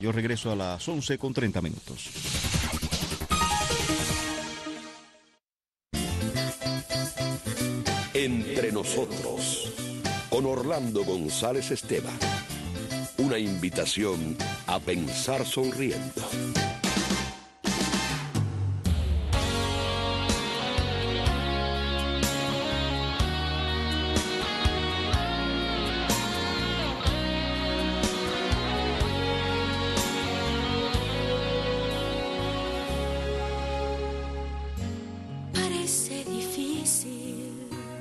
Yo regreso a las 11:30. Entre nosotros, con Orlando González Esteban. Una invitación a pensar sonriendo. Parece difícil,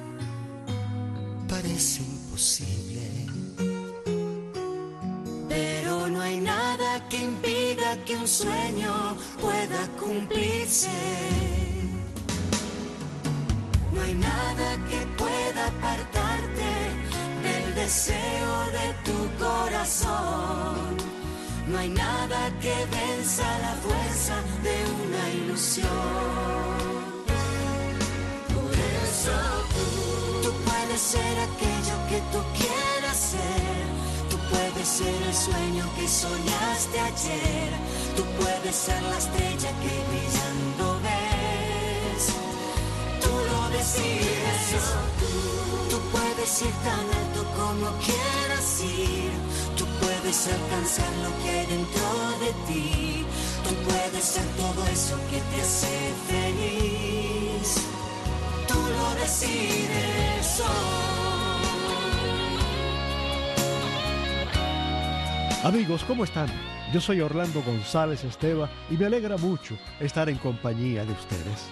parece imposible, pero no hay nada que impida que un sueño pueda cumplirse. No hay nada que pueda apartarte del deseo de tu corazón. No hay nada que venza la fuerza de una ilusión. Por eso tú puedes ser aquello que tú quieras ser. Tú puedes ser el sueño que soñaste ayer. Tú puedes ser la estrella que brillando ves. Tú lo decides. Tú puedes ir tan alto como quieras ir. Tú puedes alcanzar lo que hay dentro de ti. Tú puedes ser todo eso que te hace feliz. Tú lo decides hoy. Amigos, ¿cómo están? Yo soy Orlando González Esteban y me alegra mucho estar en compañía de ustedes.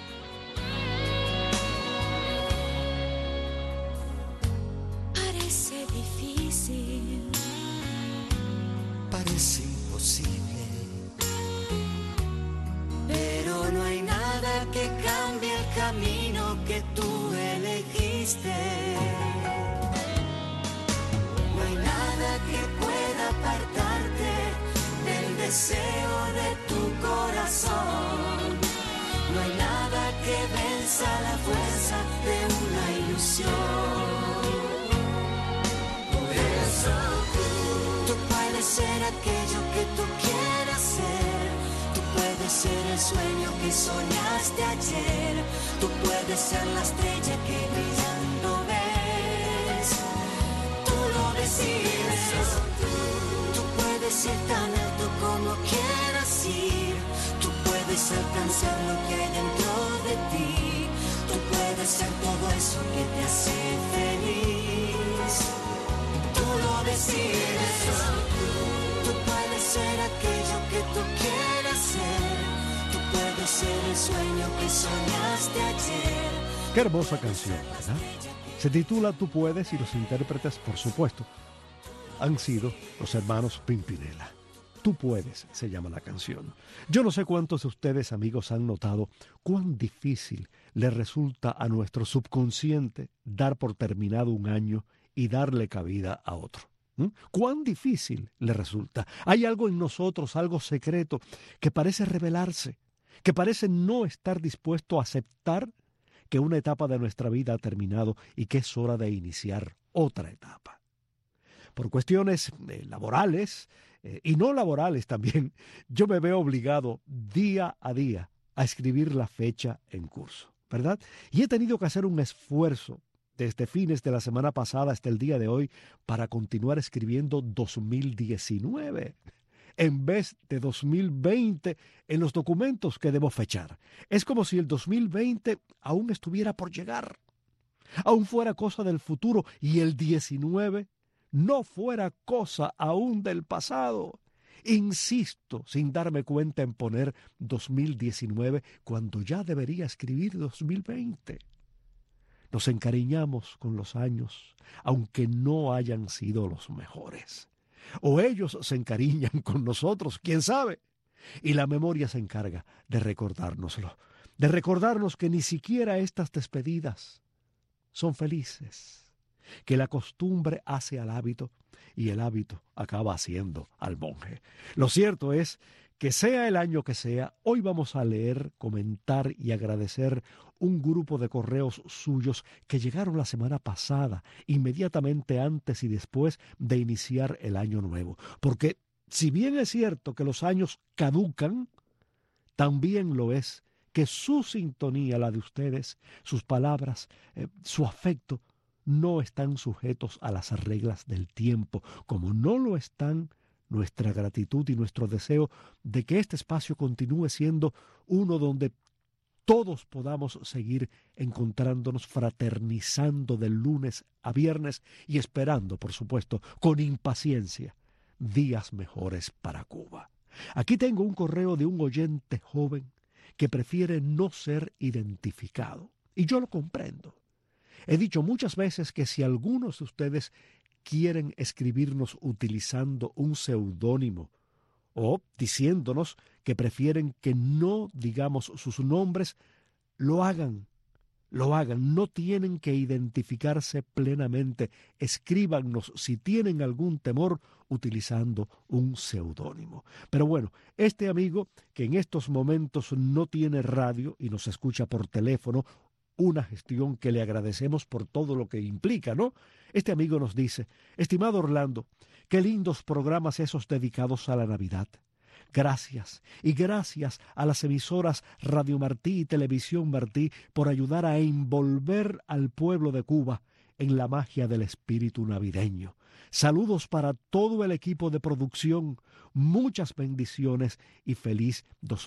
Parece difícil, parece imposible, pero no hay nada que cambie el camino que tú elegiste. No hay nada que pueda apartarte del deseo de tu corazón. No hay nada que venza la fuerza de una ilusión. Por eso tú puedes ser aquello que tú quieras ser. Tú puedes ser el sueño que soñaste ayer. Tú puedes ser la estrella que brillando ves. Tú lo decides. Tú puedes ir tan alto como quieras ir. Tú puedes alcanzar lo que hay dentro de ti. Tú puedes ser todo eso que te hace feliz. Tú lo decides. Tú puedes ser aquello que tú quieras ser. Tú puedes ser el sueño que soñaste ayer. Qué hermosa canción, ¿verdad? Se titula Tú puedes y los intérpretes, por supuesto, han sido los hermanos Pimpinela. Tú puedes, se llama la canción. Yo no sé cuántos de ustedes, amigos, han notado cuán difícil le resulta a nuestro subconsciente dar por terminado un año y darle cabida a otro. ¿Cuán difícil le resulta? Hay algo en nosotros, algo secreto, que parece rebelarse, que parece no estar dispuesto a aceptar que una etapa de nuestra vida ha terminado y que es hora de iniciar otra etapa. Por cuestiones laborales y no laborales también, yo me veo obligado día a día a escribir la fecha en curso, ¿verdad? Y he tenido que hacer un esfuerzo desde fines de la semana pasada hasta el día de hoy para continuar escribiendo 2019 en vez de 2020 en los documentos que debo fechar. Es como si el 2020 aún estuviera por llegar, aún fuera cosa del futuro y el 19 no fuera cosa aún del pasado. Insisto, sin darme cuenta, en poner 2019 cuando ya debería escribir 2020. Nos encariñamos con los años, aunque no hayan sido los mejores. O ellos se encariñan con nosotros, quién sabe. Y la memoria se encarga de recordárnoslo, de recordarnos que ni siquiera estas despedidas son felices, que la costumbre hace al hábito y el hábito acaba haciendo al monje. Lo cierto es que sea el año que sea, hoy vamos a leer, comentar y agradecer un grupo de correos suyos que llegaron la semana pasada, inmediatamente antes y después de iniciar el año nuevo. Porque si bien es cierto que los años caducan, también lo es que su sintonía, la de ustedes, sus palabras, su afecto, no están sujetos a las reglas del tiempo, como no lo están nuestra gratitud y nuestro deseo de que este espacio continúe siendo uno donde todos podamos seguir encontrándonos, fraternizando de lunes a viernes y esperando, por supuesto, con impaciencia, días mejores para Cuba. Aquí tengo un correo de un oyente joven que prefiere no ser identificado, y yo lo comprendo. He dicho muchas veces que si algunos de ustedes quieren escribirnos utilizando un seudónimo o diciéndonos que prefieren que no digamos sus nombres, lo hagan, no tienen que identificarse plenamente, escríbanos si tienen algún temor utilizando un seudónimo. Pero bueno, este amigo que en estos momentos no tiene radio y nos escucha por teléfono, una gestión que le agradecemos por todo lo que implica, ¿no? Este amigo nos dice: estimado Orlando, qué lindos programas esos dedicados a la Navidad. Gracias, y gracias a las emisoras Radio Martí y Televisión Martí por ayudar a envolver al pueblo de Cuba en la magia del espíritu navideño. Saludos para todo el equipo de producción, muchas bendiciones y feliz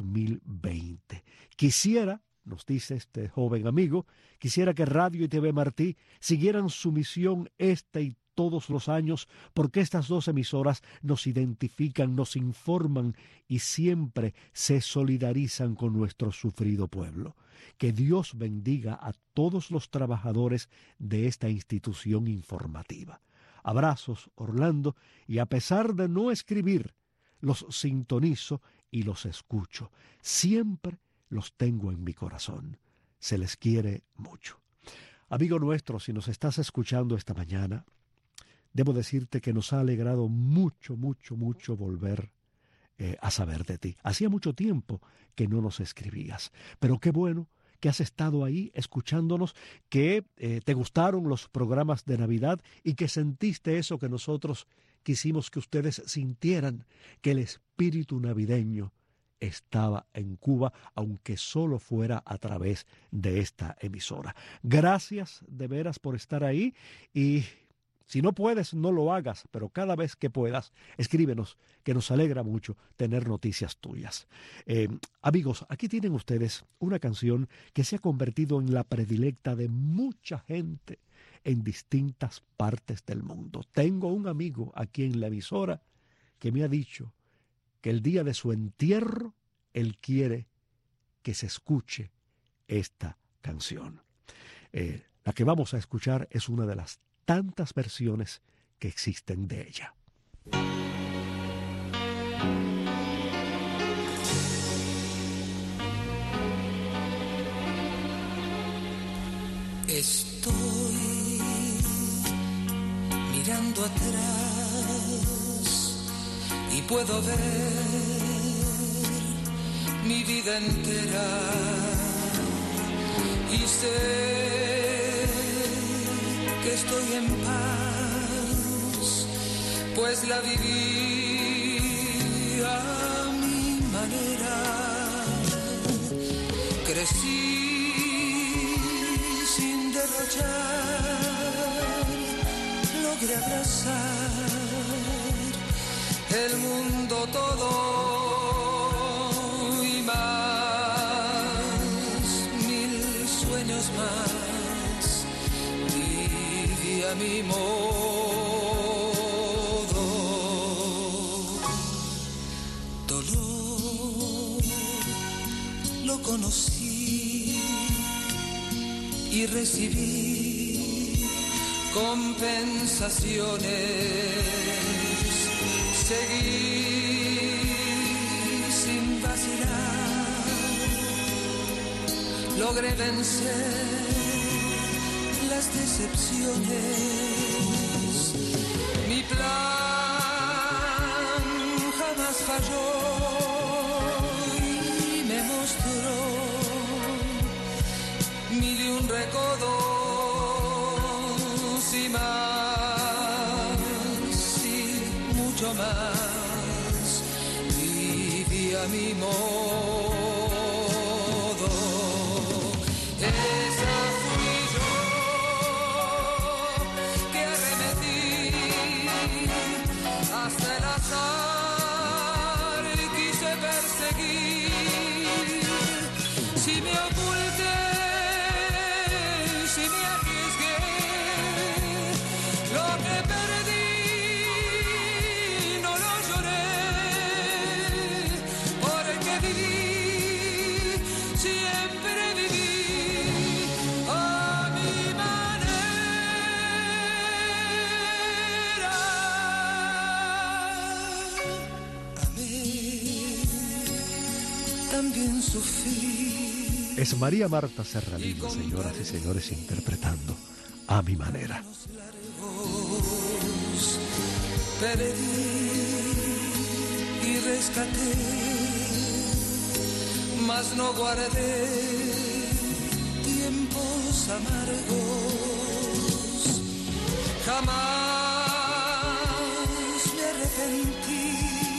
2020. Quisiera, nos dice este joven amigo, quisiera que Radio y TV Martí siguieran su misión y todos los años, porque estas dos emisoras nos identifican, nos informan y siempre se solidarizan con nuestro sufrido pueblo. Que Dios bendiga a todos los trabajadores de esta institución informativa. Abrazos, Orlando, y a pesar de no escribir, los sintonizo y los escucho. Siempre los tengo en mi corazón. Se les quiere mucho. Amigo nuestro, si nos estás escuchando esta mañana, debo decirte que nos ha alegrado mucho, mucho, mucho volver a saber de ti. Hacía mucho tiempo que no nos escribías, pero qué bueno que has estado ahí escuchándonos, que te gustaron los programas de Navidad y que sentiste eso que nosotros quisimos que ustedes sintieran, que el espíritu navideño estaba en Cuba, aunque solo fuera a través de esta emisora. Gracias de veras por estar ahí, y si no puedes, no lo hagas, pero cada vez que puedas, escríbenos, que nos alegra mucho tener noticias tuyas. Amigos, aquí tienen ustedes una canción que se ha convertido en la predilecta de mucha gente en distintas partes del mundo. Tengo un amigo aquí en la emisora que me ha dicho que el día de su entierro, él quiere que se escuche esta canción. La que vamos a escuchar es una de las tantas versiones que existen de ella. Estoy mirando atrás y puedo ver mi vida entera y sé que estoy en paz, pues la viví a mi manera. Crecí sin derrochar, logré abrazar el mundo todo y más, 1000 sueños más. A mi modo, dolor lo conocí y recibí compensaciones, seguí sin vacilar, logré vencer las decepciones. Mi plan jamás falló y me mostró 1001 recodos y más y mucho más. a mi modo. Esa fui yo que arremetí hasta el azar y quise perseguir. Si me oculté, si me arriesgué, lo que perdí no lo lloré, porque viví, siempre viví a mi manera. Amé, también sufrí. Es María Marta Serralima, señoras y señores, interpretando A Mi Manera. Perdí y rescaté, mas no guardé tiempos amargos. Jamás me arrepentí,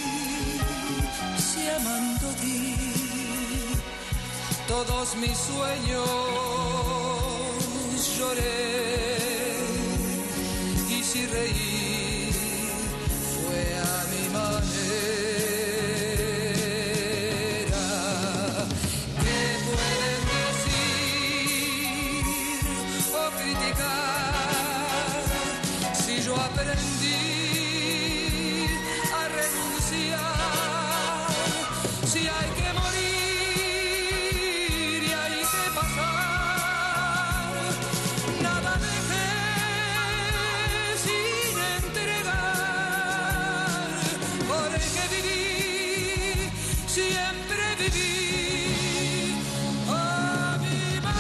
si amando di todos mis sueños, lloré y si reí fue a mi manera. ¿Qué pueden decir o criticar si yo aprendí a renunciar? Si hay que morir y hay que pasar, nada dejé sin entregar, porque viví, siempre viví a mi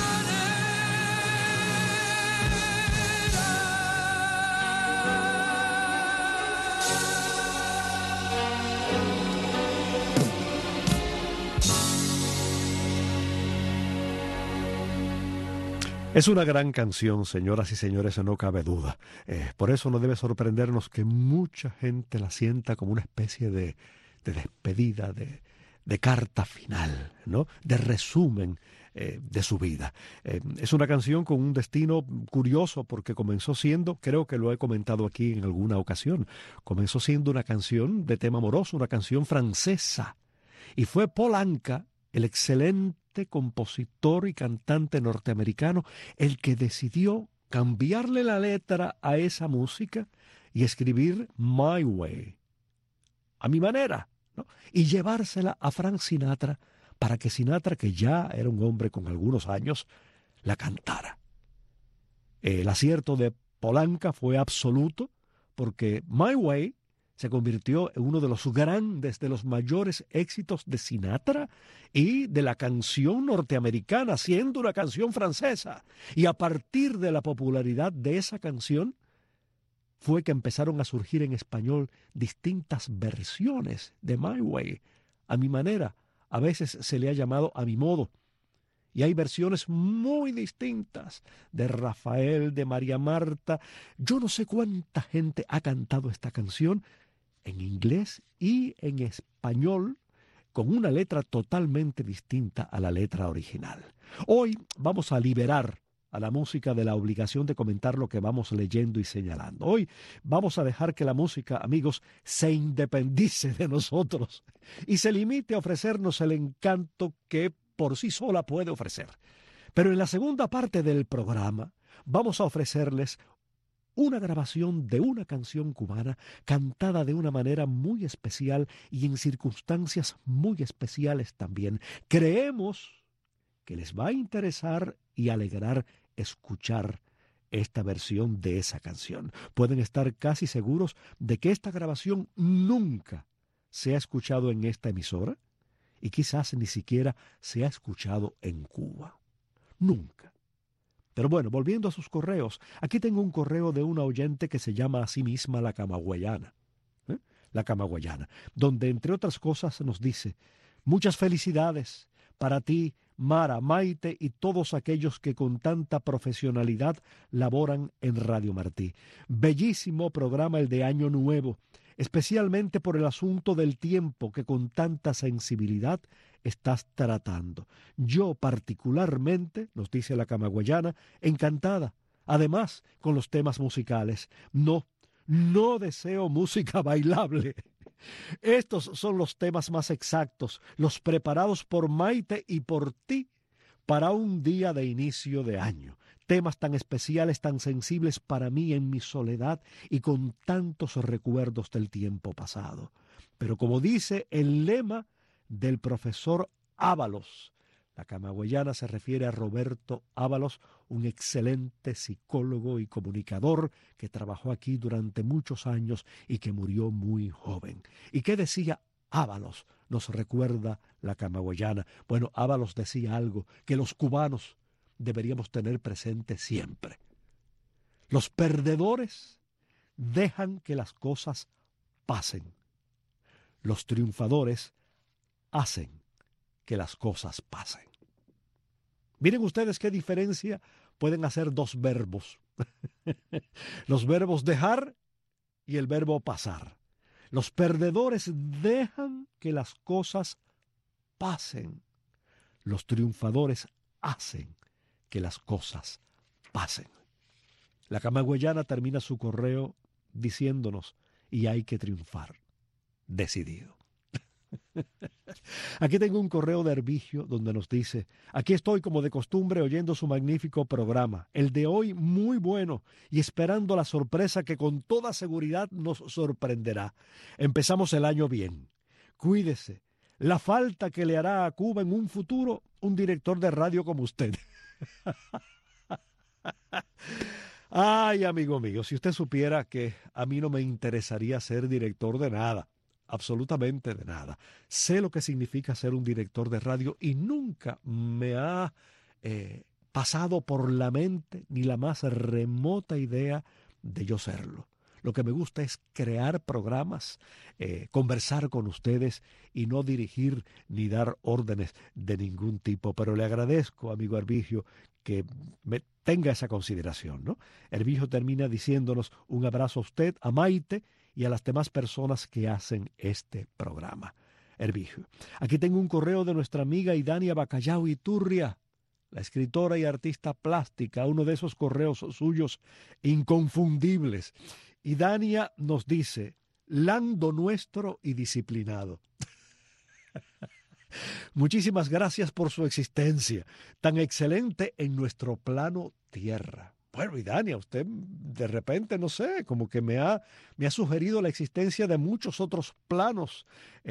Es una gran canción, señoras y señores, no cabe duda. Por eso no debe sorprendernos que mucha gente la sienta como una especie de despedida, de carta final, ¿no? De resumen de su vida. Es una canción con un destino curioso porque comenzó siendo, creo que lo he comentado aquí en alguna ocasión, comenzó siendo una canción de tema amoroso, una canción francesa. Y fue Paul Anka, el excelente compositor y cantante norteamericano, el que decidió cambiarle la letra a esa música y escribir My Way, a mi manera, ¿no? Y llevársela a Frank Sinatra para que Sinatra, que ya era un hombre con algunos años, la cantara. El acierto de Paul Anka fue absoluto porque My Way se convirtió en uno de los grandes, de los mayores éxitos de Sinatra y de la canción norteamericana, siendo una canción francesa. Y a partir de la popularidad de esa canción, fue que empezaron a surgir en español distintas versiones de My Way, a mi manera. A veces se le ha llamado a mi modo. Y hay versiones muy distintas de Rafael, de María Marta. Yo no sé cuánta gente ha cantado esta canción en inglés y en español, con una letra totalmente distinta a la letra original. Hoy vamos a liberar a la música de la obligación de comentar lo que vamos leyendo y señalando. Hoy vamos a dejar que la música, amigos, se independice de nosotros y se limite a ofrecernos el encanto que por sí sola puede ofrecer. Pero en la segunda parte del programa vamos a ofrecerles una grabación de una canción cubana cantada de una manera muy especial y en circunstancias muy especiales también. Creemos que les va a interesar y alegrar escuchar esta versión de esa canción. Pueden estar casi seguros de que esta grabación nunca se ha escuchado en esta emisora y quizás ni siquiera se ha escuchado en Cuba. Nunca. Pero bueno, volviendo a sus correos, aquí tengo un correo de una oyente que se llama a sí misma La Camagüeyana, La Camagüeyana, donde entre otras cosas nos dice: muchas felicidades para ti, Mara, Maite y todos aquellos que con tanta profesionalidad laboran en Radio Martí. Bellísimo programa el de Año Nuevo. especialmente por el asunto del tiempo que con tanta sensibilidad estás tratando. Yo particularmente, nos dice la camagüeyana, encantada. Además, con los temas musicales. No deseo música bailable. Estos son los temas más exactos, los preparados por Maite y por ti para un día de inicio de año. Temas tan especiales, tan sensibles para mí en mi soledad y con tantos recuerdos del tiempo pasado. Pero como dice el lema del profesor Ábalos, la camagüeyana se refiere a Roberto Ábalos, un excelente psicólogo y comunicador que trabajó aquí durante muchos años y que murió muy joven. ¿Y qué decía Ábalos? Nos recuerda la camagüeyana. Bueno, Ábalos decía algo que los cubanos deberíamos tener presente siempre. Los perdedores dejan que las cosas pasen. Los triunfadores hacen que las cosas pasen. Miren ustedes qué diferencia pueden hacer dos verbos. Los verbos dejar y el verbo pasar. Los perdedores dejan que las cosas pasen. Los triunfadores hacen que las cosas pasen. La camagüeyana termina su correo diciéndonos, y hay que triunfar. Decidido. Aquí tengo un correo de Hervigio donde nos dice: aquí estoy como de costumbre oyendo su magnífico programa, el de hoy muy bueno, y esperando la sorpresa que con toda seguridad nos sorprenderá. Empezamos el año bien. Cuídese. La falta que le hará a Cuba en un futuro un director de radio como usted. Ay, amigo mío, si usted supiera que a mí no me interesaría ser director de nada. Absolutamente de nada. Sé lo que significa ser un director de radio y nunca me ha pasado por la mente ni la más remota idea de yo serlo. Lo que me gusta es crear programas, conversar con ustedes y no dirigir ni dar órdenes de ningún tipo. Pero le agradezco, amigo Hervigio, que me tenga esa consideración, ¿no? Hervigio termina diciéndonos un abrazo a usted, a Maite y a las demás personas que hacen este programa. Hervigio. Aquí tengo un correo de nuestra amiga Idania Bacallao Iturria, la escritora y artista plástica, uno de esos correos suyos inconfundibles. Idania nos dice: lando nuestro y disciplinado. Muchísimas gracias por su existencia, tan excelente en nuestro plano tierra. Bueno, Idania, usted de repente, no sé, como que me ha sugerido la existencia de muchos otros planos.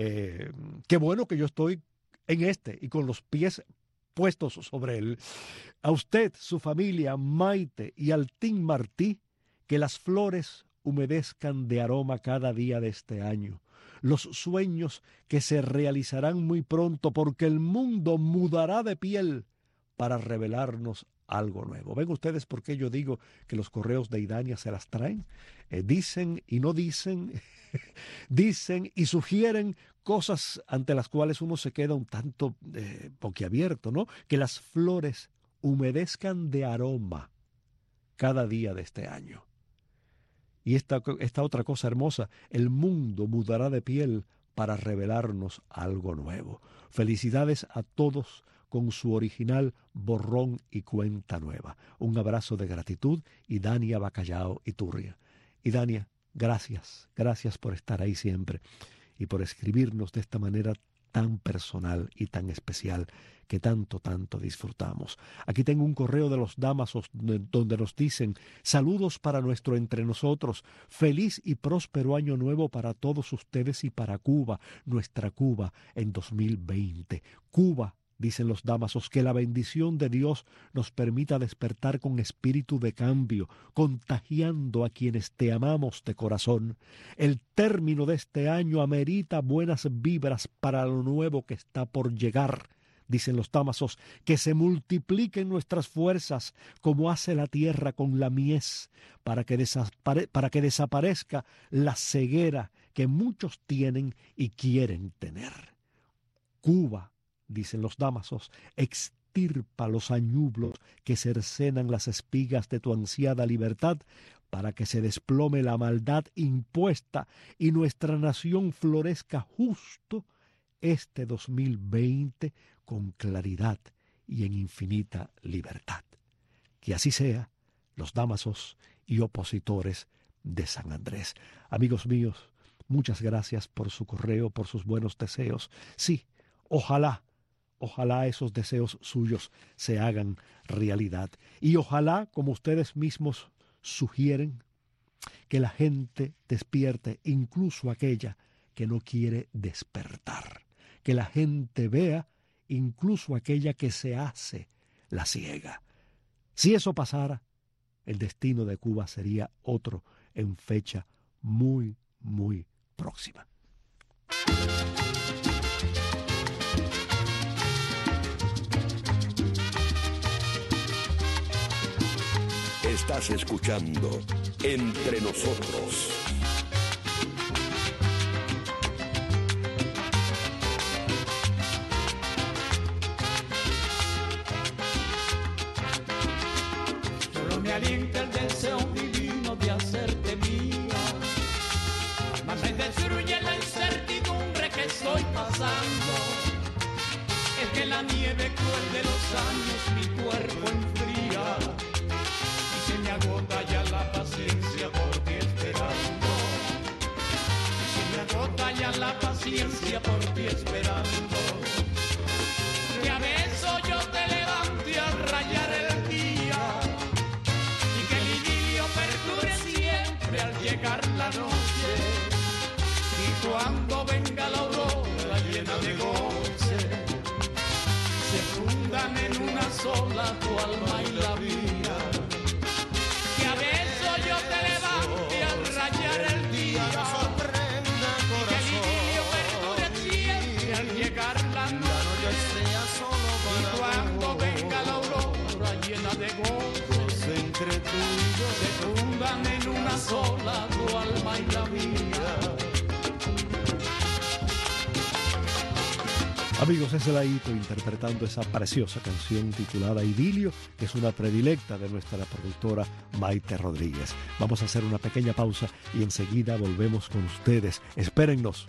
Qué bueno que yo estoy en este y con los pies puestos sobre él. A usted, su familia, Maite y al Team Martí, que las flores humedezcan de aroma cada día de este año. Los sueños que se realizarán muy pronto porque el mundo mudará de piel para revelarnos algo nuevo. ¿Ven ustedes por qué yo digo que los correos de Idania se las traen? Dicen y no dicen, dicen y sugieren cosas ante las cuales uno se queda un tanto boquiabierto, ¿no? Que las flores humedezcan de aroma cada día de este año. Y esta otra cosa hermosa, el mundo mudará de piel para revelarnos algo nuevo. Felicidades a todos con su original borrón y cuenta nueva. Un abrazo de gratitud, Idania Bacallao Iturria. Idania, gracias por estar ahí siempre y por escribirnos de esta manera tan personal y tan especial que tanto disfrutamos. Aquí tengo un correo de los Damasos donde nos dicen: saludos para nuestro entre nosotros, feliz y próspero año nuevo para todos ustedes y para Cuba, nuestra Cuba en 2020. Cuba, dicen los Damasos, que la bendición de Dios nos permita despertar con espíritu de cambio, contagiando a quienes te amamos de corazón. El término de este año amerita buenas vibras para lo nuevo que está por llegar. Dicen los Damasos, que se multipliquen nuestras fuerzas como hace la tierra con la mies, para que desaparezca la ceguera que muchos tienen y quieren tener. Cuba, dicen los Dámasos, extirpa los añublos que cercenan las espigas de tu ansiada libertad, para que se desplome la maldad impuesta y nuestra nación florezca justo este 2020 con claridad y en infinita libertad. Que así sea, los Dámasos y opositores de San Andrés. Amigos míos, muchas gracias por su correo, por sus buenos deseos. Sí, ojalá esos deseos suyos se hagan realidad. Y ojalá, como ustedes mismos sugieren, que la gente despierte, incluso aquella que no quiere despertar. Que la gente vea, incluso aquella que se hace la ciega. Si eso pasara, el destino de Cuba sería otro en fecha muy, muy próxima. Estás escuchando Entre Nosotros. Solo me alienta el deseo divino de hacerte mía, mas me destruye la incertidumbre que estoy pasando. Es que la nieve cruel de los años mi cuerpo enfría, se me agota ya la paciencia por ti esperando. Se me agota ya la paciencia por ti esperando. Que a besos yo te levante a rayar el día y que el idilio perdure siempre al llegar la noche. Y cuando venga la aurora llena de goce, se fundan en una sola tu alma y la mía. Que a besos yo te levante al rayar el día y que el idilio perdure siempre al llegar la noche. Y cuando venga la aurora llena de goce, entre tú y yo se fundan en una sola tu alma y la mía. Amigos, es el Laito interpretando esa preciosa canción titulada Idilio, que es una predilecta de nuestra productora Maite Rodríguez. Vamos a hacer una pequeña pausa y enseguida volvemos con ustedes. Espérennos.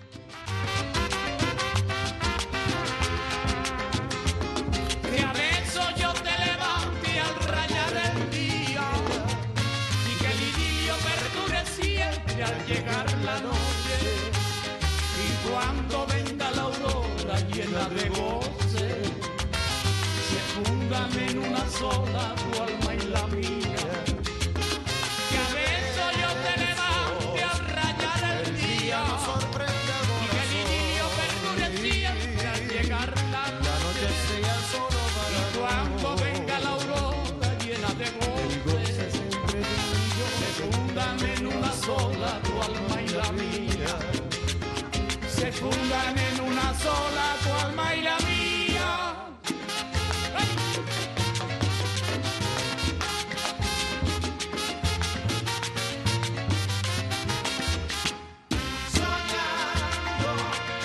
Que a besos yo te levante al rayar el día y que el idilio perdure siempre al llegar la noche. Y cuando venga la aurora llena de goce, se fundan en una sola tu alma y la mía. Que a besos yo te levante al rayar el día y que el idilio perdure siempre al llegar la noche. Y cuando venga la aurora llena de goce, se fundan en una sola tu alma y la mía. Se fundan en una sola tu alma y la mía. Soñando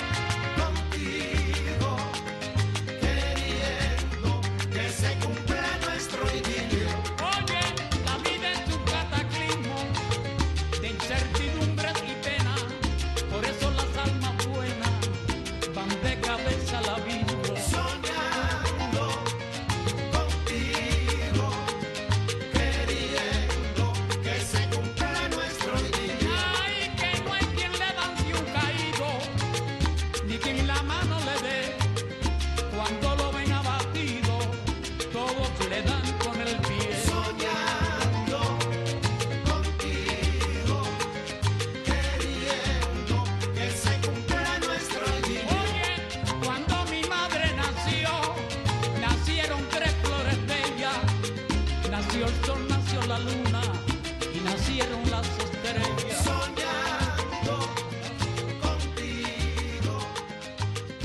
contigo, queriendo que se cumpla nuestro idilio. Oye, la vida es un cataclismo de incertidumbres y penas. Por eso las almas buenas van de cabeza al abismo. Soñando contigo, queriendo que se cumpla nuestro idilio. Ay, que no hay quien le danse un caído, ni quien la mano le dé. Cuando lo ven abatido, todos le dan con el pie. Soñando contigo, queriendo que se cumpla nuestro idilio. Oye, cuando mi madre nació, nacieron tres flores bellas. Nació el sol, nació la luna y nacieron las estrellas. Soñando contigo,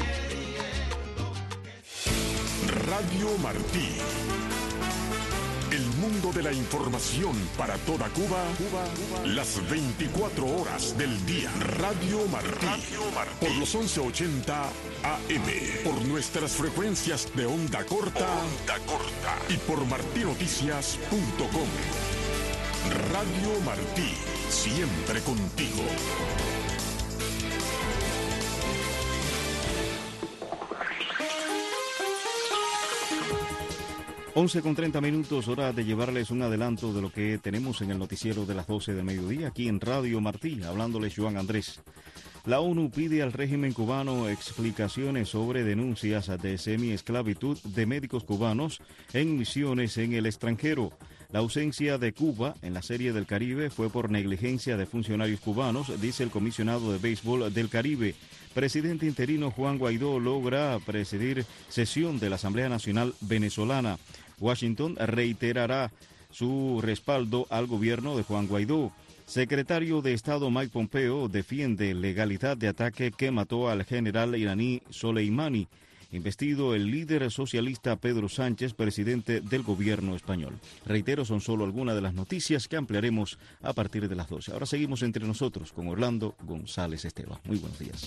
queriendo. Radio Martí, El mundo de la información para toda Cuba, las 24 horas del día. Radio Martí. Por los 1180 AM. Por nuestras frecuencias de onda corta. Y por martinoticias.com. Radio Martí. Siempre contigo. 11:30, hora de llevarles un adelanto de lo que tenemos en el noticiero de las 12 del mediodía, aquí en Radio Martí, hablándoles Joan Andrés. La ONU pide al régimen cubano explicaciones sobre denuncias de semiesclavitud de médicos cubanos en misiones en el extranjero. La ausencia de Cuba en la Serie del Caribe fue por negligencia de funcionarios cubanos, dice el comisionado de béisbol del Caribe. Presidente interino Juan Guaidó logra presidir sesión de la Asamblea Nacional Venezolana. Washington reiterará su respaldo al gobierno de Juan Guaidó. Secretario de Estado Mike Pompeo defiende legalidad de ataque que mató al general iraní Soleimani. Investido el líder socialista Pedro Sánchez, presidente del gobierno español. Reitero, son solo algunas de las noticias que ampliaremos a partir de las 12. Ahora seguimos entre nosotros con Orlando González Esteban. Muy buenos días.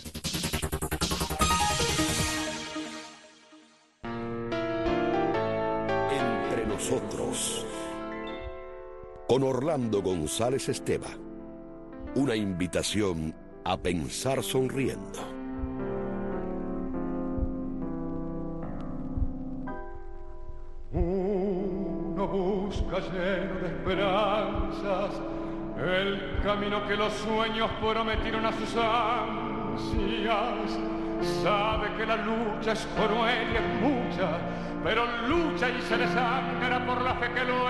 Entre nosotros, con Orlando González Esteban. Una invitación a pensar sonriendo. Uno busca lleno de esperanzas el camino que los sueños prometieron a sus ansias. Sabe que la lucha es cruel y es mucha, pero lucha y se desangra por la fe que lo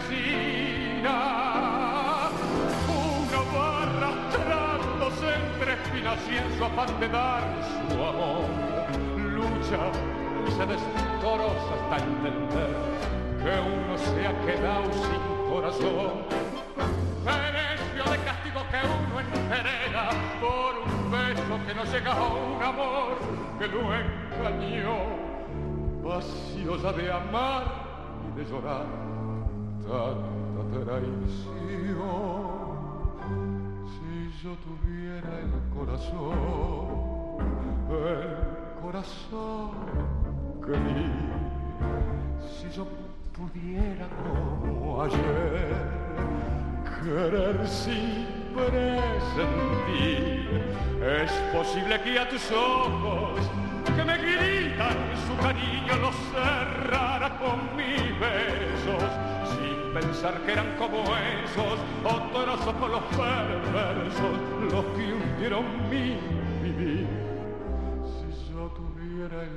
empecina. Uno va arrastrándose entre espinas y en su afán de dar su amor lucha y se destroza hasta entender que uno se ha quedado sin corazón. Mereció de castigo que uno entrega por un beso que no llega a un amor que lo engañó. Vacío ya de amar y de llorar tanta traición. Si yo tuviera el corazón que di, si yo pudiera como ayer querer sin presentir, es posible que a tus ojos que me gritan su cariño los cerrara con mis besos, sin pensar que eran como esos otros ojos los perversos, los que hundieron mi vivir. Si yo tuviera el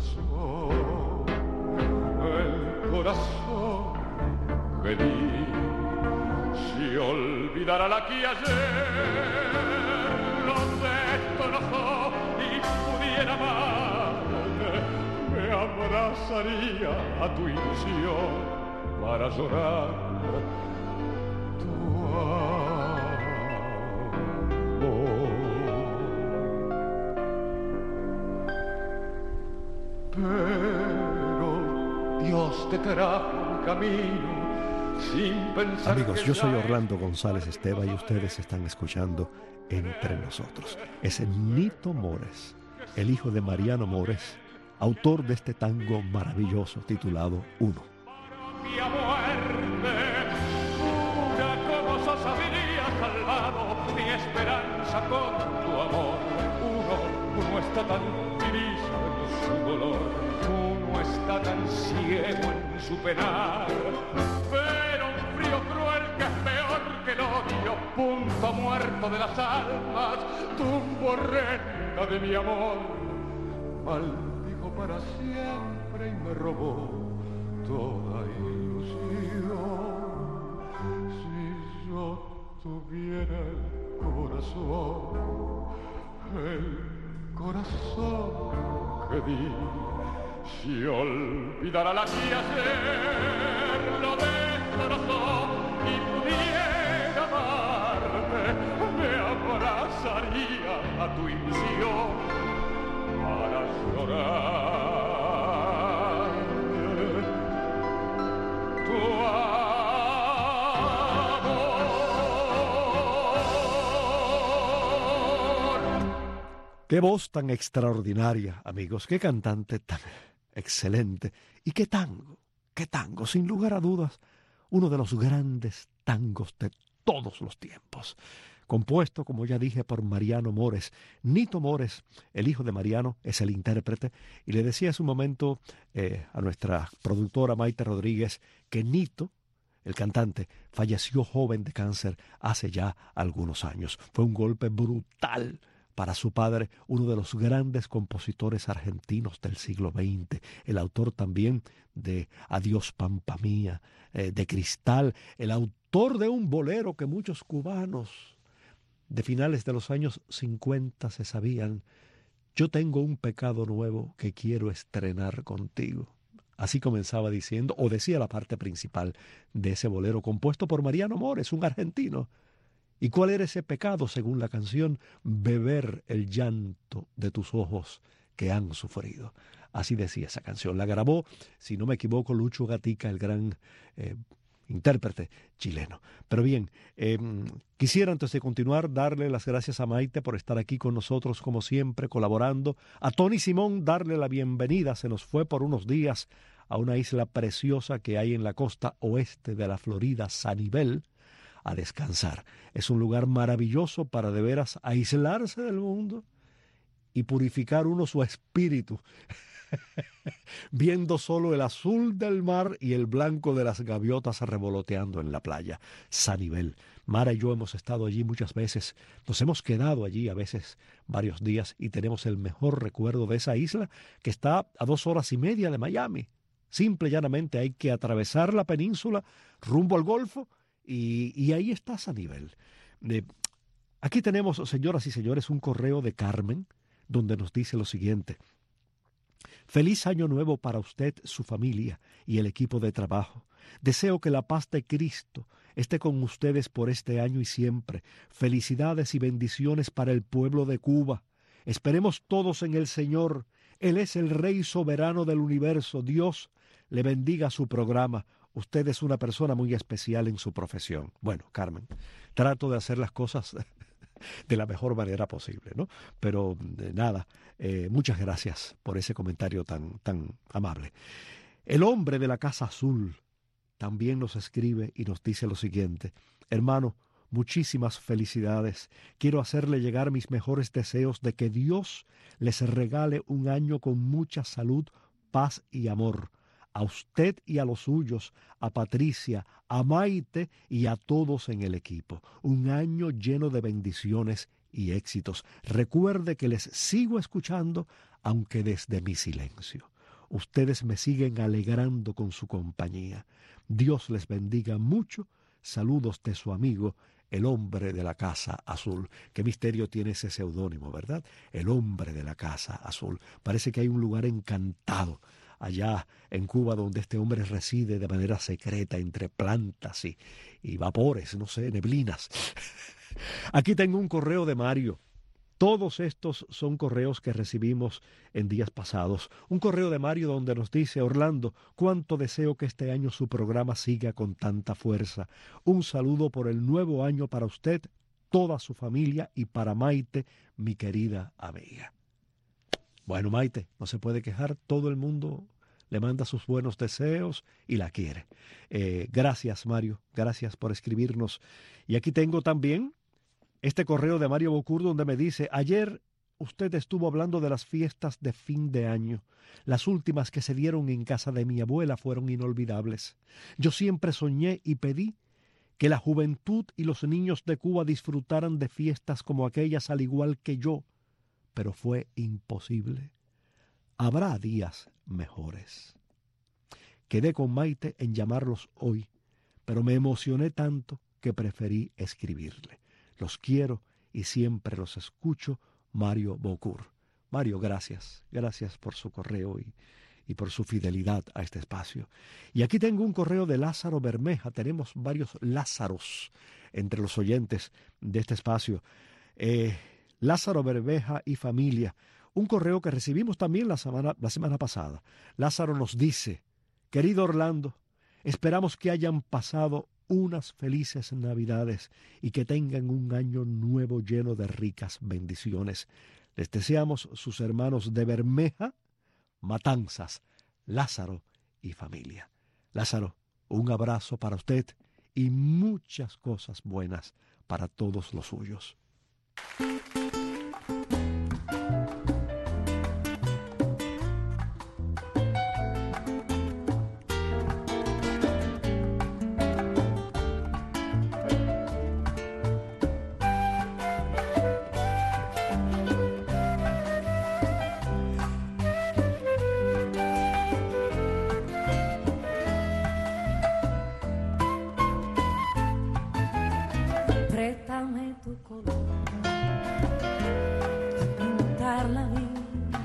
corazón que di, si olvidara la que ayer lo destrozó y pudiera amarte, me abrazaría a tu ilusión para llorar tu amor. Pero Dios te trajo un camino sin pensar. Amigos, yo soy Orlando González Esteban y ustedes están escuchando Entre Nosotros. Es el Nito Mores, el hijo de Mariano Mores, autor de este tango maravilloso titulado Uno. Mi muerte, una como sos habría salvado mi esperanza con tu amor. Uno está tan gris en su dolor, uno está tan ciego en su penar, pero un frío cruel que es peor que el odio, punto muerto de las almas, tumbo horrenda de mi amor, maldijo para siempre y me robó toda ilusión. Si yo tuviera el corazón que di, si olvidara la que ayer lo destrozó y pudiera amarte, me abrazaría a tu ilusión para llorar tu amor. Qué voz tan extraordinaria, amigos, qué cantante tan excelente y qué tango, sin lugar a dudas, uno de los grandes tangos de todos los tiempos. Compuesto, como ya dije, por Mariano Mores. Nito Mores, el hijo de Mariano, es el intérprete, y le decía hace un momento a nuestra productora Maite Rodríguez que Nito, el cantante, falleció joven de cáncer hace ya algunos años. Fue un golpe brutal para su padre, uno de los grandes compositores argentinos del siglo XX, el autor también de Adiós Pampa Mía, de Cristal, el autor de un bolero que muchos cubanos de finales de los años 50 se sabían: yo tengo un pecado nuevo que quiero estrenar contigo. Así comenzaba diciendo, o decía la parte principal de ese bolero compuesto por Mariano Mores, un argentino. ¿Y cuál era ese pecado, según la canción? Beber el llanto de tus ojos que han sufrido. Así decía esa canción. La grabó, si no me equivoco, Lucho Gatica, el gran intérprete chileno. Pero bien, quisiera antes de continuar darle las gracias a Maite por estar aquí con nosotros como siempre, colaborando. A Tony Simón darle la bienvenida. Se nos fue por unos días a una isla preciosa que hay en la costa oeste de la Florida, Sanibel, a descansar. Es un lugar maravilloso para de veras aislarse del mundo y purificar uno su espíritu, viendo solo el azul del mar y el blanco de las gaviotas revoloteando en la playa. Sanibel. Mara y yo hemos estado allí muchas veces, nos hemos quedado allí a veces varios días y tenemos el mejor recuerdo de esa isla, que está a 2 horas y media de Miami. Simple y llanamente hay que atravesar la península rumbo al Golfo y ahí está Sanibel. Aquí tenemos, señoras y señores, un correo de Carmen donde nos dice lo siguiente: feliz año nuevo para usted, su familia y el equipo de trabajo. Deseo que la paz de Cristo esté con ustedes por este año y siempre. Felicidades y bendiciones para el pueblo de Cuba. Esperemos todos en el Señor. Él es el Rey soberano del universo. Dios le bendiga su programa. Usted es una persona muy especial en su profesión. Bueno, Carmen, trato de hacer las cosas de la mejor manera posible, ¿no? Pero nada, muchas gracias por ese comentario tan amable. El hombre de la Casa Azul también nos escribe y nos dice lo siguiente: hermano, muchísimas felicidades. Quiero hacerle llegar mis mejores deseos de que Dios les regale un año con mucha salud, paz y amor. A usted y a los suyos, a Patricia, a Maite y a todos en el equipo. Un año lleno de bendiciones y éxitos. Recuerde que les sigo escuchando, aunque desde mi silencio. Ustedes me siguen alegrando con su compañía. Dios les bendiga mucho. Saludos de su amigo, el hombre de la Casa Azul. Qué misterio tiene ese seudónimo, ¿verdad? El hombre de la Casa Azul. Parece que hay un lugar encantado allá en Cuba donde este hombre reside de manera secreta entre plantas y vapores, no sé, neblinas. Aquí tengo un correo de Mario. Todos estos son correos que recibimos en días pasados. Un correo de Mario donde nos dice: Orlando, cuánto deseo que este año su programa siga con tanta fuerza. Un saludo por el nuevo año para usted, toda su familia y para Maite, mi querida amiga. Bueno, Maite, no se puede quejar, todo el mundo le manda sus buenos deseos y la quiere. Gracias, Mario, gracias por escribirnos. Y aquí tengo también este correo de Mario Bocur donde me dice: ayer usted estuvo hablando de las fiestas de fin de año. Las últimas que se dieron en casa de mi abuela fueron inolvidables. Yo siempre soñé y pedí que la juventud y los niños de Cuba disfrutaran de fiestas como aquellas al igual que yo, pero fue imposible. Habrá días mejores. Quedé con Maite en llamarlos hoy, pero me emocioné tanto que preferí escribirle. Los quiero y siempre los escucho. Mario Bocur. Mario, gracias. Gracias por su correo y por su fidelidad a este espacio. Y aquí tengo un correo de Lázaro Bermeja. Tenemos varios Lázaros entre los oyentes de este espacio. Lázaro Bermeja y familia. Un correo que recibimos también la semana pasada. Lázaro nos dice: querido Orlando, esperamos que hayan pasado unas felices Navidades y que tengan un año nuevo lleno de ricas bendiciones. Les deseamos sus hermanos de Bermeja, Matanzas, Lázaro y familia. Lázaro, un abrazo para usted y muchas cosas buenas para todos los suyos. Préstame tu color, pintar la vida.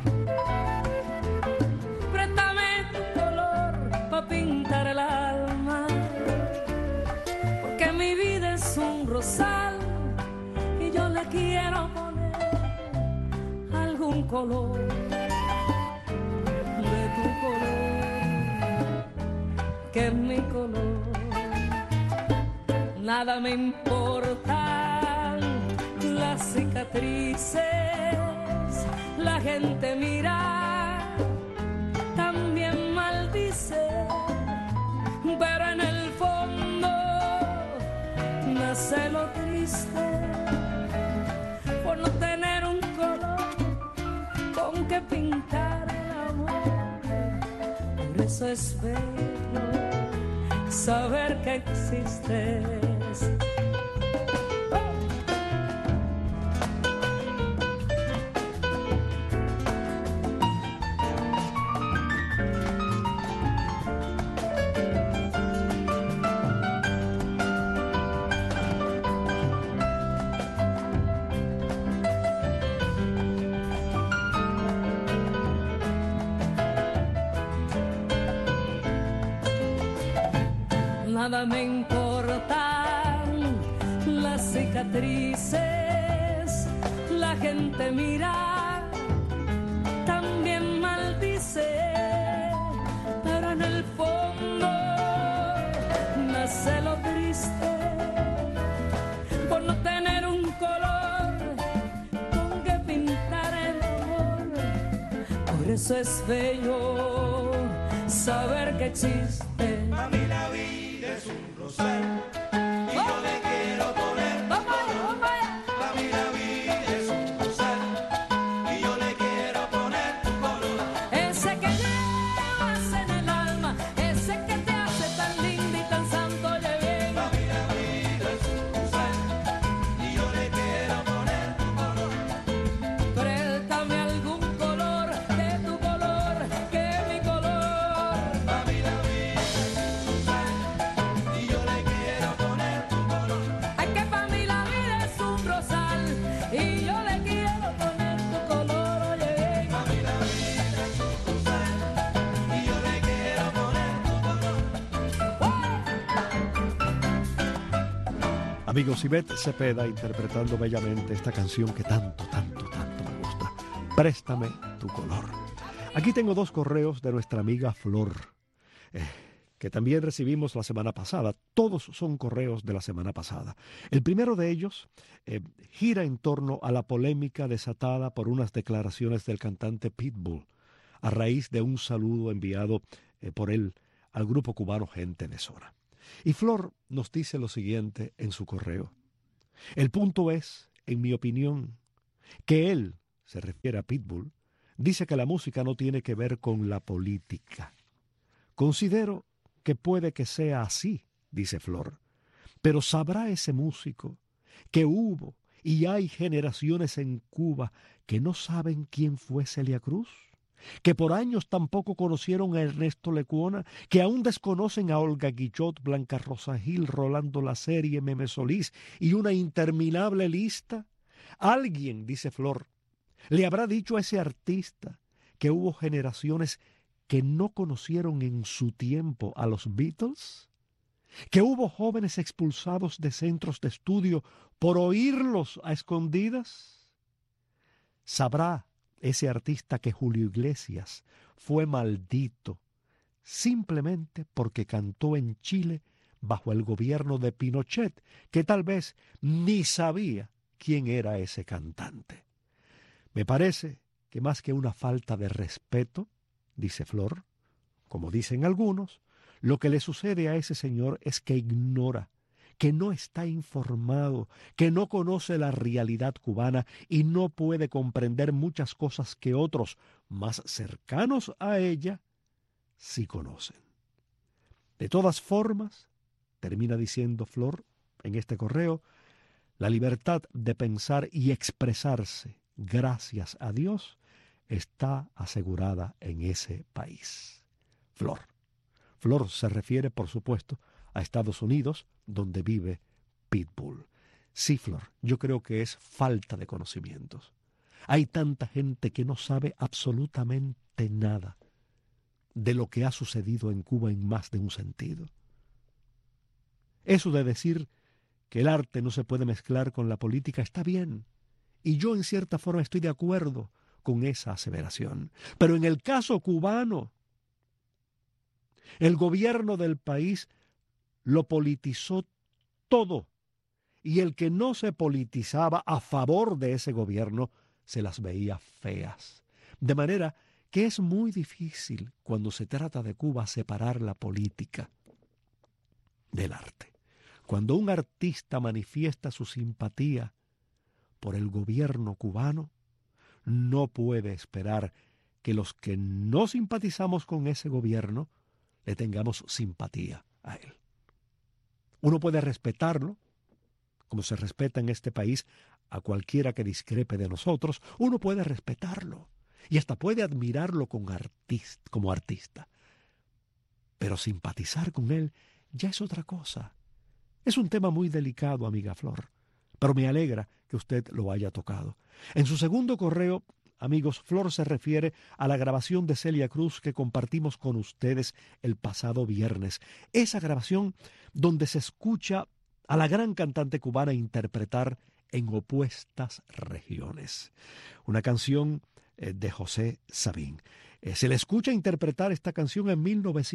Préstame tu color pa' pintar el alma, porque mi vida es un rosal y yo le quiero poner algún color de tu color, que es mi color. Nada me importan las cicatrices, la gente mira, también maldice, pero en el fondo nace lo triste por no tener un color con que pintar el amor. Por eso es bello saber que existes. Nada me importan las cicatrices, la gente mira, también maldice, pero en el fondo nace lo triste por no tener un color con que pintar el amor. Por eso es bello saber que existe. A mí la vida es un rosal y yo le quiero poner tu color. A mí la vida es un rosal y yo le quiero poner tu color. Ese que llevas en el alma, ese que te hace tan linda y tan santo, oye bien. A mí la vida es un rosal y yo le quiero poner tu color. Préstame algún color de tu color, que es mi color. A mí la vida es un rosal y yo le quiero poner tu color. Ay, que para mí la vida es un rosal y yo le quiero poner tu color, oye bien. A mí la vida es un rosal y yo le quiero poner tu color. Amigos, Ivette Cepeda interpretando bellamente esta canción que tanto me gusta. Préstame tu color. Aquí tengo 2 correos de nuestra amiga Flor, que también recibimos la semana pasada. Todos son correos de la semana pasada. El primero de ellos gira en torno a la polémica desatada por unas declaraciones del cantante Pitbull a raíz de un saludo enviado por él al grupo cubano Gente de Zona. Y Flor nos dice lo siguiente en su correo. El punto es, en mi opinión, que él, se refiere a Pitbull, dice que la música no tiene que ver con la política. Considero que puede que sea así, dice Flor, pero ¿sabrá ese músico que hubo y hay generaciones en Cuba que no saben quién fue Celia Cruz? Que por años tampoco conocieron a Ernesto Lecuona, que aún desconocen a Olga Guillot, Blanca Rosa Gil, Rolando Laserie, Meme Solís y una interminable lista. Alguien, dice Flor, le habrá dicho a ese artista que hubo generaciones que no conocieron en su tiempo a los Beatles, que hubo jóvenes expulsados de centros de estudio por oírlos a escondidas. ¿Sabrá ese artista que Julio Iglesias fue maldito simplemente porque cantó en Chile bajo el gobierno de Pinochet, que tal vez ni sabía quién era ese cantante? Me parece que más que una falta de respeto, dice Flor, como dicen algunos, lo que le sucede a ese señor es que ignora, que no está informado, que no conoce la realidad cubana y no puede comprender muchas cosas que otros más cercanos a ella sí conocen. De todas formas, termina diciendo Flor en este correo, la libertad de pensar y expresarse, gracias a Dios, está asegurada en ese país. Flor. Flor se refiere, por supuesto, a Estados Unidos, donde vive Pitbull. Sí, Flor, yo creo que es falta de conocimientos. Hay tanta gente que no sabe absolutamente nada de lo que ha sucedido en Cuba en más de un sentido. Eso de decir que el arte no se puede mezclar con la política está bien, y yo en cierta forma estoy de acuerdo con esa aseveración. Pero en el caso cubano, el gobierno del país lo politizó todo, y el que no se politizaba a favor de ese gobierno se las veía feas. De manera que es muy difícil cuando se trata de Cuba separar la política del arte. Cuando un artista manifiesta su simpatía por el gobierno cubano, no puede esperar que los que no simpatizamos con ese gobierno le tengamos simpatía a él. Uno puede respetarlo, como se respeta en este país a cualquiera que discrepe de nosotros, uno puede respetarlo y hasta puede admirarlo como artista. Pero simpatizar con él ya es otra cosa. Es un tema muy delicado, amiga Flor, pero me alegra que usted lo haya tocado. En su segundo correo, amigos, Flor se refiere a la grabación de Celia Cruz que compartimos con ustedes el pasado viernes. Esa grabación donde se escucha a la gran cantante cubana interpretar En opuestas regiones, una canción de José Sabín. Se le escucha interpretar esta canción en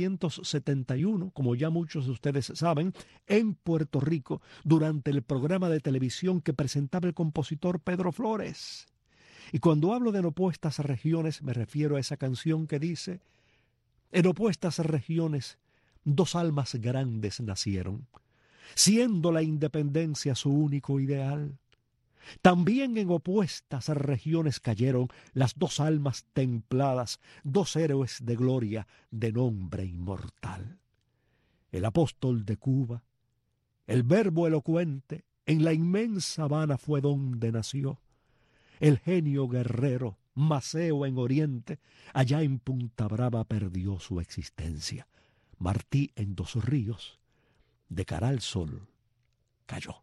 1971, como ya muchos de ustedes saben, en Puerto Rico, durante el programa de televisión que presentaba el compositor Pedro Flores. Y cuando hablo de En opuestas regiones, me refiero a esa canción que dice: en opuestas regiones, dos almas grandes nacieron, siendo la independencia su único ideal. También en opuestas regiones cayeron las dos almas templadas, dos héroes de gloria, de nombre inmortal. El apóstol de Cuba, el verbo elocuente, en la inmensa Habana fue donde nació. El genio guerrero, Maceo en Oriente, allá en Punta Brava perdió su existencia. Martí en Dos Ríos, de cara al sol, cayó.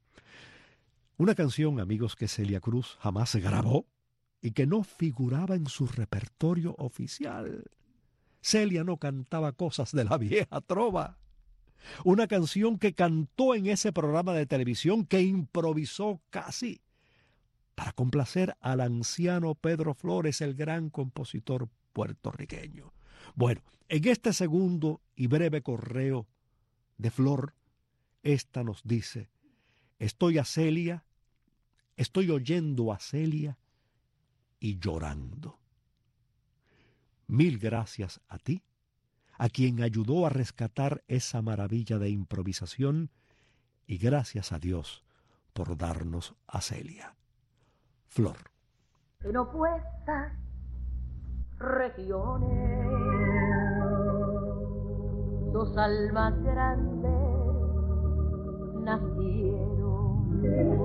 Una canción, amigos, que Celia Cruz jamás grabó y que no figuraba en su repertorio oficial. Celia no cantaba cosas de la vieja trova. Una canción que cantó en ese programa de televisión, que improvisó casi para complacer al anciano Pedro Flores, el gran compositor puertorriqueño. Bueno, en este segundo y breve correo de Flor, esta nos dice: estoy oyendo a Celia y llorando. Mil gracias a ti, a quien ayudó a rescatar esa maravilla de improvisación, y gracias a Dios por darnos a Celia. Flor. En opuestas regiones, dos almas grandes nacieron,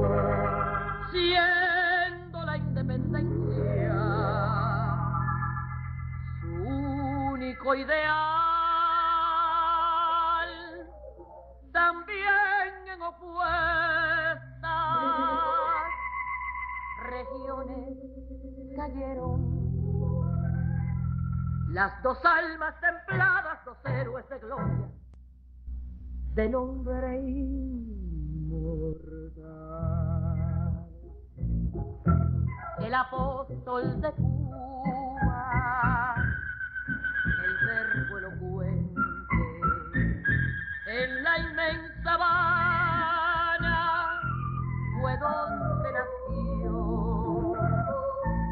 siendo la independencia su único ideal. También en opuestas regiones cayeron las dos almas templadas, dos héroes de gloria, de nombre inmortal. El apóstol de Cuba, el verbo elocuente, en la inmensa Habana fue donde nació.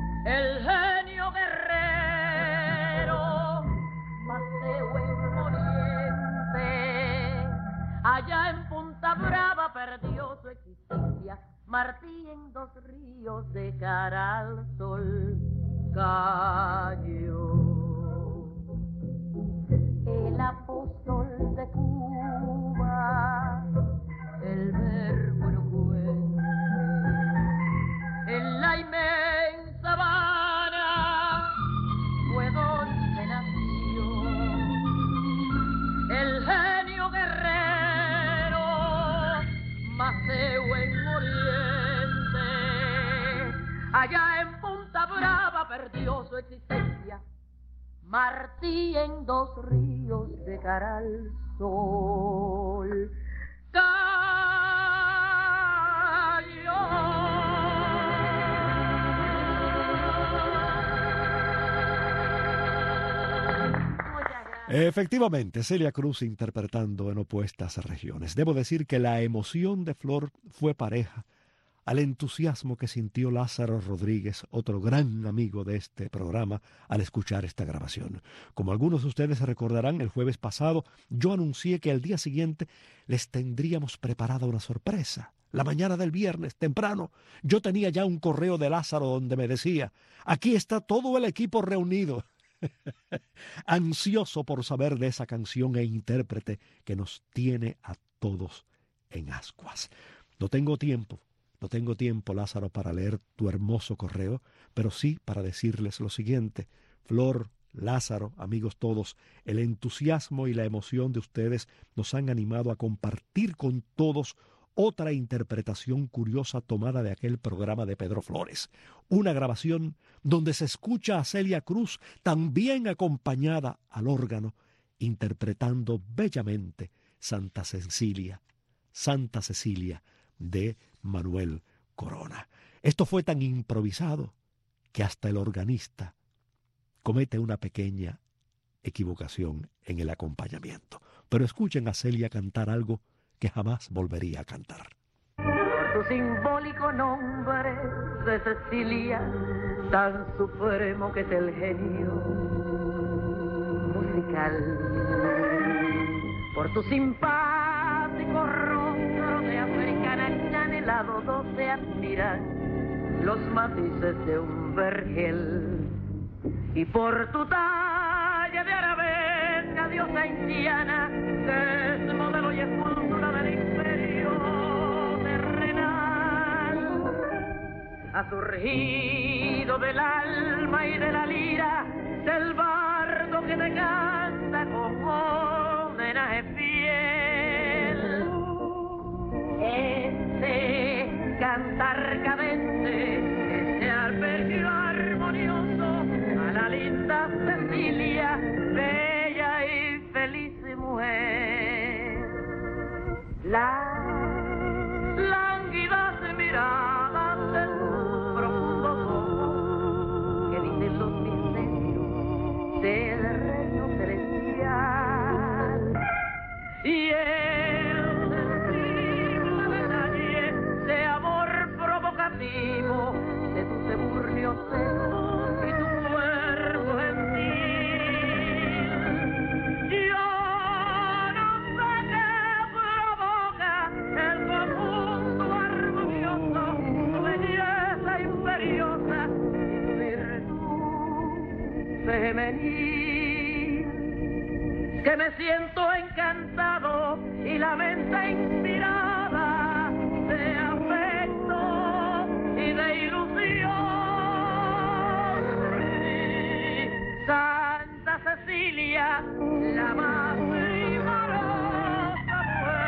Allá en Punta Brava perdió su existencia Martí en 2 ríos de cara al sol cayó. El apóstol de Cuba, el verbo elocuente, en la inmensa Habana fue donde nació el genio guerrero Maceo en Oriente. Allá en Punta Brava perdió su existencia Martí en 2 ríos de cara al sol cayó. Efectivamente, Celia Cruz interpretando en opuestas regiones. Debo decir que la emoción de Flor fue pareja al entusiasmo que sintió Lázaro Rodríguez, otro gran amigo de este programa, al escuchar esta grabación. Como algunos de ustedes recordarán, el jueves pasado yo anuncié que al día siguiente les tendríamos preparada una sorpresa. La mañana del viernes, temprano, yo tenía ya un correo de Lázaro donde me decía: aquí está todo el equipo reunido. Ansioso por saber de esa canción e intérprete que nos tiene a todos en ascuas. No tengo tiempo, Lázaro, para leer tu hermoso correo, pero sí para decirles lo siguiente. Flor, Lázaro, amigos todos, el entusiasmo y la emoción de ustedes nos han animado a compartir con todos otra interpretación curiosa tomada de aquel programa de Pedro Flores. Una grabación donde se escucha a Celia Cruz también acompañada al órgano, interpretando bellamente Santa Cecilia de Manuel Corona. Esto fue tan improvisado que hasta el organista comete una pequeña equivocación en el acompañamiento. Pero escuchen a Celia cantar algo que jamás volvería a cantar. Por tu simbólico nombre de Cecilia, tan supremo que es el genio musical. Por tu simpático rostro de africana anhelado, donde admiran los matices de un vergel. Y por tu talla de arabesca diosa indiana, que es modelo y escultura del imperio terrenal, ha surgido del alma y de la lira del bardo que te canta con homenaje fiel. Este cantar cadente, este arpegio armonioso a la linda Cecilia, bella y feliz mujer. Las lánguidas miradas de sus profundos ojos que dicen los misterios del reino celestial, y el sensible detalle de amor provocativo de tus ebúrneos senos y tu cuerpo gentil. Yo no sé qué provoca el conjunto armonioso, tu belleza imperiosa, virtud femenil, que me siento encantado y la mente inspirada de afecto y de ilusión. Santa Cecilia, la más primorosa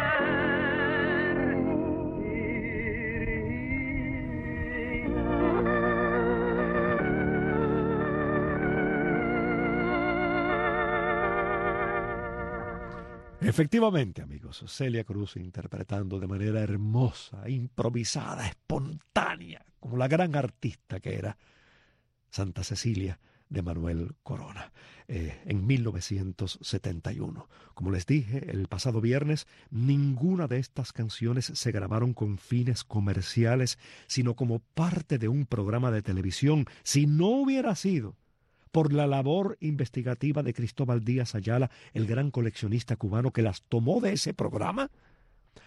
Efectivamente, amigos, Celia Cruz interpretando de manera hermosa, improvisada, espontánea, como la gran artista que era Santa Cecilia de Manuel Corona, en 1971. Como les dije el pasado viernes, ninguna de estas canciones se grabaron con fines comerciales, sino como parte de un programa de televisión. Si no hubiera sido por la labor investigativa de Cristóbal Díaz Ayala, el gran coleccionista cubano que las tomó de ese programa,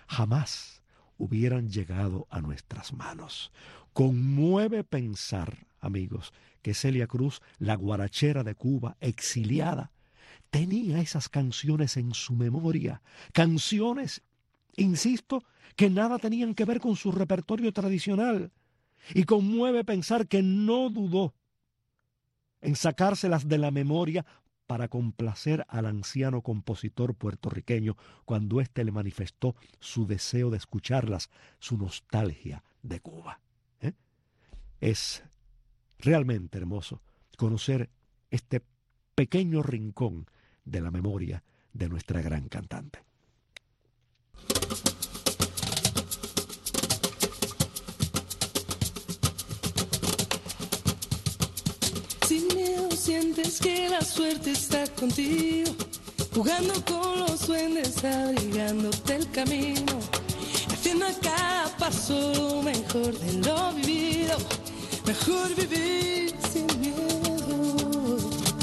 jamás hubieran llegado a nuestras manos. Conmueve pensar, amigos, que Celia Cruz, la guarachera de Cuba, exiliada, tenía esas canciones en su memoria, canciones, insisto, que nada tenían que ver con su repertorio tradicional. Y conmueve pensar que no dudó en sacárselas de la memoria para complacer al anciano compositor puertorriqueño cuando éste le manifestó su deseo de escucharlas, su nostalgia de Cuba. Es realmente hermoso conocer este pequeño rincón de la memoria de nuestra gran cantante. Sin miedo sientes que la suerte está contigo, jugando con los duendes, abrigándote el camino, haciendo a cada paso lo mejor de lo vivido. Mejor vivir sin miedo,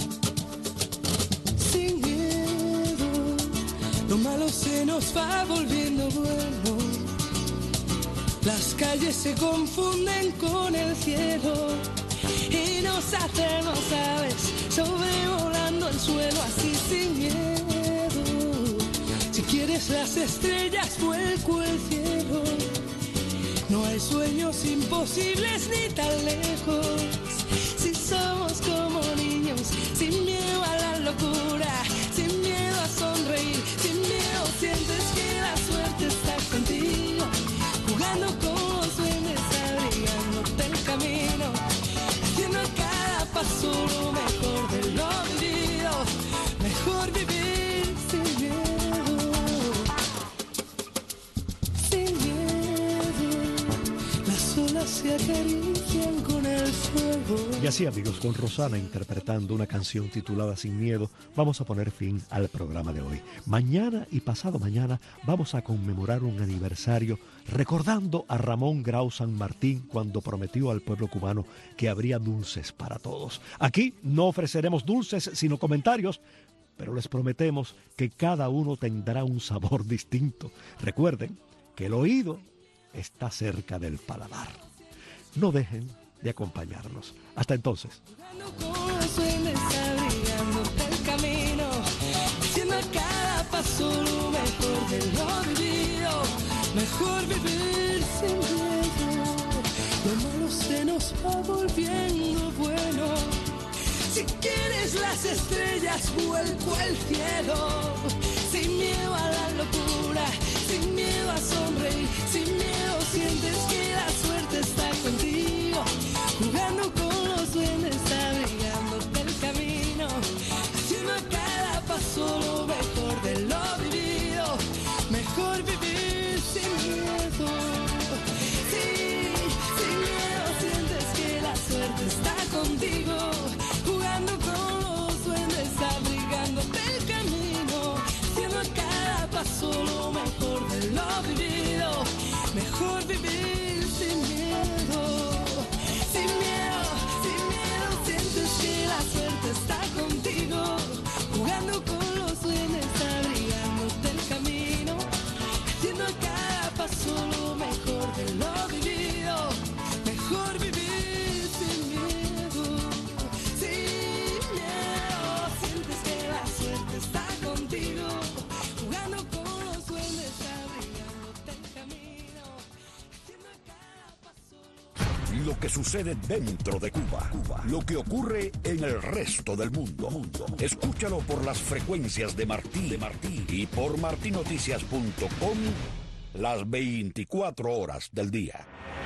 sin miedo. Lo malo se nos va volviendo bueno, las calles se confunden con el cielo y nos hacemos aves sobrevolando el suelo así sin miedo. Si quieres las estrellas vuelco el cielo, no hay sueños imposibles ni tan lejos. Si somos como niños, sin miedo a la locura, sin miedo a sonreír, sin miedo sientes que la suerte está contigo, jugando con los duendes, abrigándote el camino, haciendo a cada paso lo mejor de lo vivido. Mejor vivir sin miedo, sin miedo. Las olas se acarician con el fuego. Y así, amigos, con Rosana interpretando una canción titulada Sin Miedo, vamos a poner fin al programa de hoy. Mañana y pasado mañana vamos a conmemorar un aniversario recordando a Ramón Grau San Martín cuando prometió al pueblo cubano que habría dulces para todos. Aquí no ofreceremos dulces sino comentarios, pero les prometemos que cada uno tendrá un sabor distinto. Recuerden que el oído está cerca del paladar. No dejen de acompañarnos. Hasta entonces. Con los duendes, abrigándote el camino, haciendo a cada paso lo mejor de lo vivido. Mejor vivir sin miedo, lo malo se nos va volviendo bueno. Si quieres las estrellas vuelco al cielo, sin miedo a la locura, sin miedo a sonreír, sin miedo sientes que la suerte está contigo, jugando con los duendes, abrigándote el camino, haciendo a cada paso lo mejor de lo vivido. Mejor vivir sin miedo, sí, sin miedo sientes que la suerte está contigo, jugando con los duendes, abrigándote el camino, haciendo a cada paso lo mejor de lo vivido. Mejor vivir sin miedo, sin miedo, sin miedo sientes que la suerte está contigo, jugando con los duendes, abrigándote el camino, haciendo a cada paso lo mejor de lo vivido. Mejor vivir sin miedo, sin miedo sientes que la suerte está contigo, jugando con los duendes, abrigándote el camino, haciendo a cada paso Lo que sucede dentro de Cuba, lo que ocurre en el resto del mundo. Escúchalo por las frecuencias de Martí y por martinoticias.com las 24 horas del día.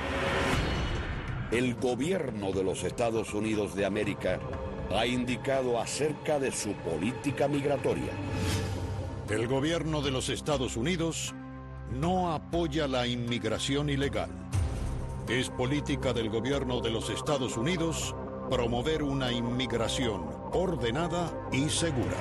El gobierno de los Estados Unidos de América ha indicado acerca de su política migratoria. El gobierno de los Estados Unidos no apoya la inmigración ilegal. Es política del gobierno de los Estados Unidos promover una inmigración ordenada y segura.